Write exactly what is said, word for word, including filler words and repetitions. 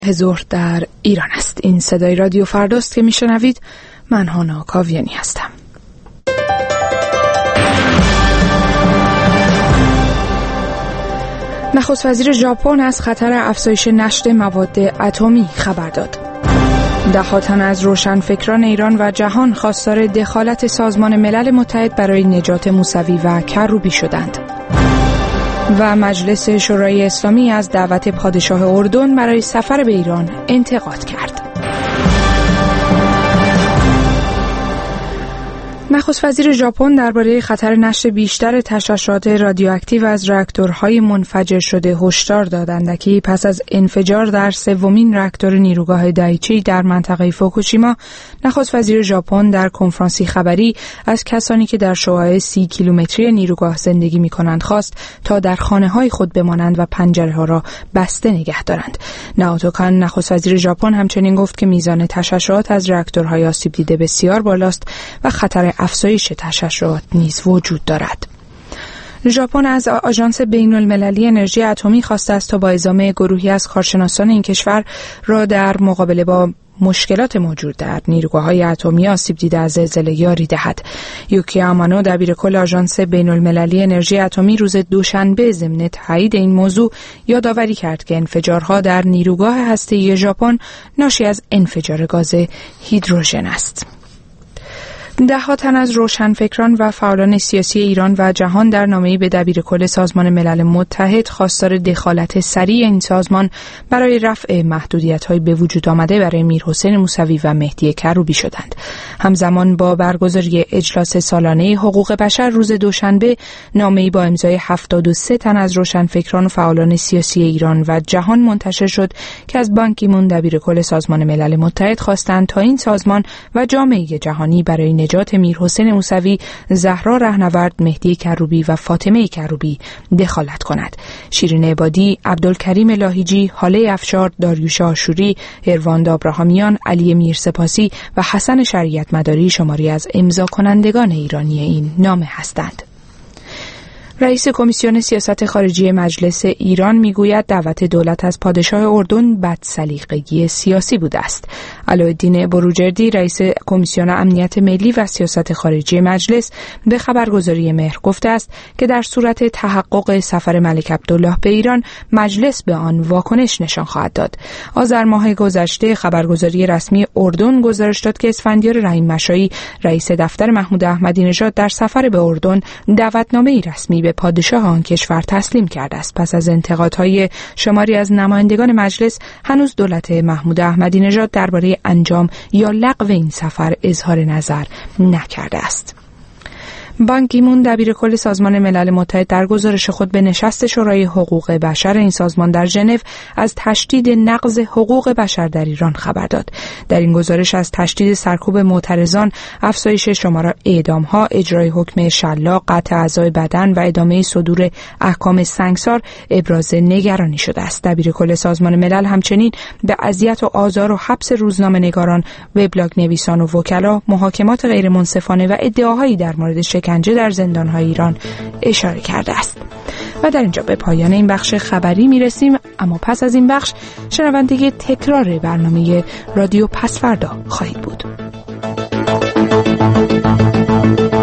ظهر در ایران است. این صدای رادیو فرداست که میشنوید. من هانا کاویانی هستم. نخست وزیر ژاپن از خطر افزایش نشت مواد اتمی خبر داد. ده‌ها تن از روشنفکران ایران و جهان خواستار دخالت سازمان ملل متحد برای نجات موسوی و کروبی شدند. و مجلس شورای اسلامی از دعوت پادشاه اردن برای سفر به ایران انتقاد کرد. نخست وزیر ژاپن درباره خطر نشت بیشتر تشعشعات رادیواکتیو از راکتورهای منفجر شده هشدار دادند که پس از انفجار در سومین راکتور نیروگاه دایچی در منطقه فوکوشیما، نخست وزیر ژاپن در کنفرانسی خبری از کسانی که در شعاع سی کیلومتری نیروگاه زندگی می‌کنند خواست تا در خانه‌های خود بمانند و پنجره‌ها را بسته نگه دارند. ناوتو کان نخست وزیر ژاپن همچنین گفت که میزان تشعشعات از راکتورهای آسیب دیده بسیار بالاست و خطر افزایش تشعشعات نیز وجود دارد. ژاپن از آژانس بین‌المللی انرژی اتمی خواسته است تا با اعزام گروهی از کارشناسان این کشور را در مقابله با مشکلات موجود در نیروگاه‌های اتمی آسیب دیده از زلزله یاری دهد. یوکی آمانو دبیرکل آژانس بین‌المللی انرژی اتمی روز دوشنبه ضمن تایید این موضوع یادآوری کرد که انفجارها در نیروگاه هسته‌ای ژاپن ناشی از انفجار گاز هیدروژن است. ده‌ها تن از روشنفکران و فعالان سیاسی ایران و جهان در نامه‌ای به دبیرکل سازمان ملل متحد خواستار دخالت سریع این سازمان برای رفع محدودیت‌های به وجود آمده برای میرحسین موسوی و مهدی کروبی شدند. همزمان با برگزاری اجلاس سالانه حقوق بشر روز دوشنبه، نامه‌ای با امضای هفتاد و سه تن از روشنفکران و فعالان سیاسی ایران و جهان منتشر شد که از بان کی مون دبیرکل سازمان ملل متحد خواستند تا این سازمان و جامعه جهانی برای نجات میرحسین موسوی، زهرا رهنورد، مهدی کروبی و فاطمه کروبی دخالت کند. شیرین عبادی، عبدالکریم لاهیجی، هاله افشار، داریوش آشوری، هرواند آبراهامیان، علی میرسپاسی و حسن شریعت مداری شماری از امضا کنندگان ایرانی این نامه هستند. رئیس کمیسیون سیاست خارجی مجلس ایران میگوید دعوت دولت از پادشاه اردن بدسلیقگی سیاسی بوده است. علاءالدین بروجردی رئیس کمیسیون امنیت ملی و سیاست خارجی مجلس به خبرگزاری مهر گفته است که در صورت تحقق سفر ملک عبدالله به ایران مجلس به آن واکنش نشان خواهد داد. آذر ماه گذشته خبرگزاری رسمی اردن گزارش داد که اسفندیار رحیم مشایی رئیس دفتر محمود احمدی نژاد در سفر به اردن دعوتنامه‌ای رسمی به پادشاه آن کشور تسلیم کرده است. پس از انتقادهای شماری از نمایندگان مجلس، هنوز دولت محمود احمدی نژاد درباره انجام یا لغو این سفر اظهار نظر نکرده است. بان کی مون دبیرکل سازمان ملل متحد در گزارش خود به نشست شورای حقوق بشر این سازمان در ژنو از تشدید نقض حقوق بشر در ایران خبر داد. در این گزارش از تشدید سرکوب معترضان، افزایش شمار اعدام‌ها، اجرای حکم شلاق، قطع اعضای بدن و ادامه صدور احکام سنگسار ابراز نگرانی شده است. دبیرکل سازمان ملل همچنین به اذیت و آزار و حبس روزنامه‌نگاران، وبلاگ نویسان و وکلا، محاکمات غیرمنصفانه و ادعاهایی در مورد شکنجه در زندان‌های ایران اشاره کرده است. و در اینجا به پایان این بخش خبری میرسیم، اما پس از این بخش شنونده تکرار برنامه رادیو پسفردا خواهید بود.